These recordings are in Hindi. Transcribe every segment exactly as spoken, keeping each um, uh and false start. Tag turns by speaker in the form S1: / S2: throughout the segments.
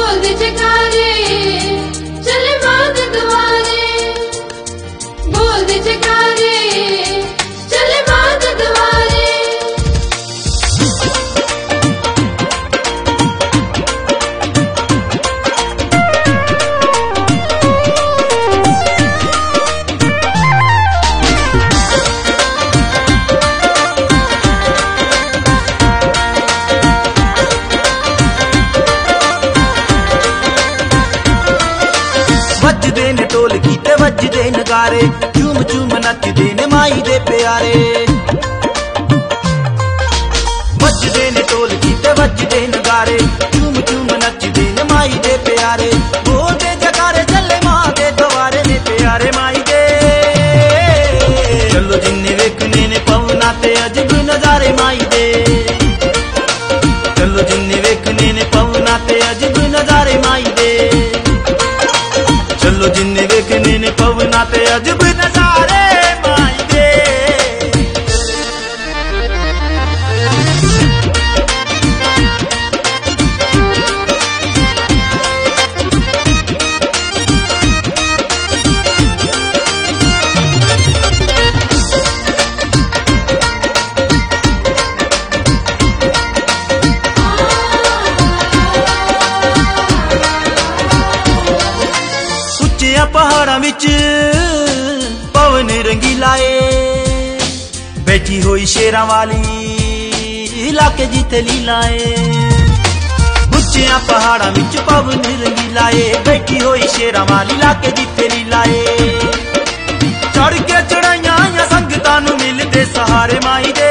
S1: बोल दे जयकारे चले माँ के द्वारे, बोल दे जयकारे चले माँ के द्वारे।
S2: वजदे ने ढोलकी ते वजदे नगारे, झूम झूम नचदे ने माई दे प्यारे। वजदे ने ढोलकी ते वजदे नगारे, झूम झूम नचदे ने माई दे प्यारे। बोल दे जयकारे चले मां दे द्वारे ने प्यारे माई दे। चलो जिन्ने वेखने ने पवना ते अजब नजारे माई दे, चलो जिन्ने वेखने ने पवना ते अजब नजारे माई दे। चलो जिन्ने वेखने ने पवना ते अजब नजारे माई दे। उच्चिया पहाड़ां विच पवन रंगीला ए, बैठी हुई शेरां वाली इलाके जिथे लीला ए। उच्चिया पहाड़ां विच पवन रंगीला ए, बैठी हुई शेरां वाली इलाके जिथे लीला ए। चढ़ के चढ़ाइयां या संगतां नूं मिलदे सहारे माई दे।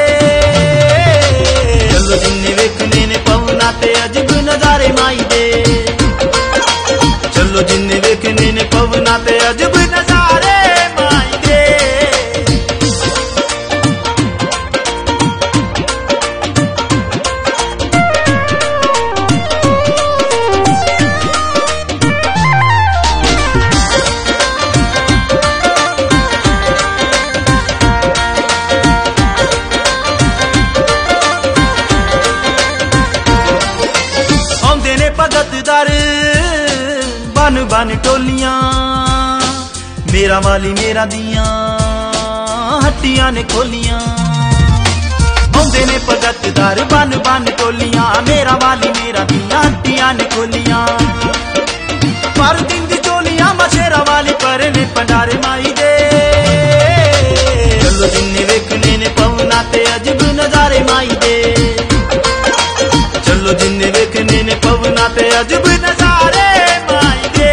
S2: चलो जिन्ने वेखने ने पवना ते अजब नजारे माई दे, चलो जिन्ने वेखने ने पवना ते अजब नजारे माई दे। आउंदे ने भगत दर बन बन टोलियां, मेरा वाली मेरा दियां हट्टियां ने खोलियां। आउंदे ने भगत दर बन बन टोलियां, मेरा वाली मेरा दियां हट्टियां ने खोलियां। पर दिन दी चोलियां मशेरा वाली पर ने भंडारे माई दे। चलो जिन्ने वेखने ने पवना ते अजब नजारे माई दे, चलो जिन्ने वेखने ने पवना ते अजब नजारे माई दे।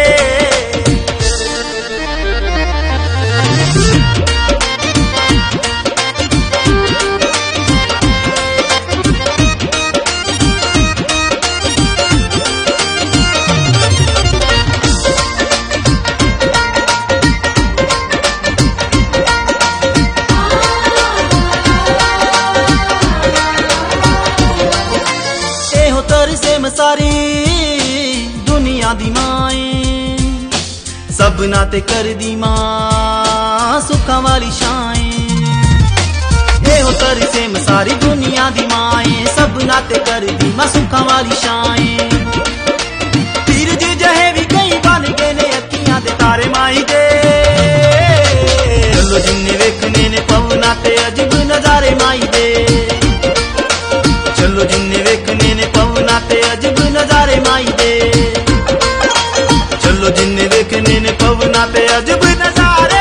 S2: एहो तरसे मसारी दुनिया दी माए, सबना ते कर दी मां सुखां वाली छाएं। एहो तरसे मसारी दुनिया दी माए, सबना ते कर दी मां सुखां वाली छाएं। पीर जी जहे भी कई बन गए ने अखियां दे तारे माई दे। चलो जिन्ने वेखने ने पवना ते अजब नजारे माई दे, चलो जिन्ने वेखने ने पवना ते अजब नजारे माई दे। चलो जिन्ने वेखने ने पवना ते अजब नजारे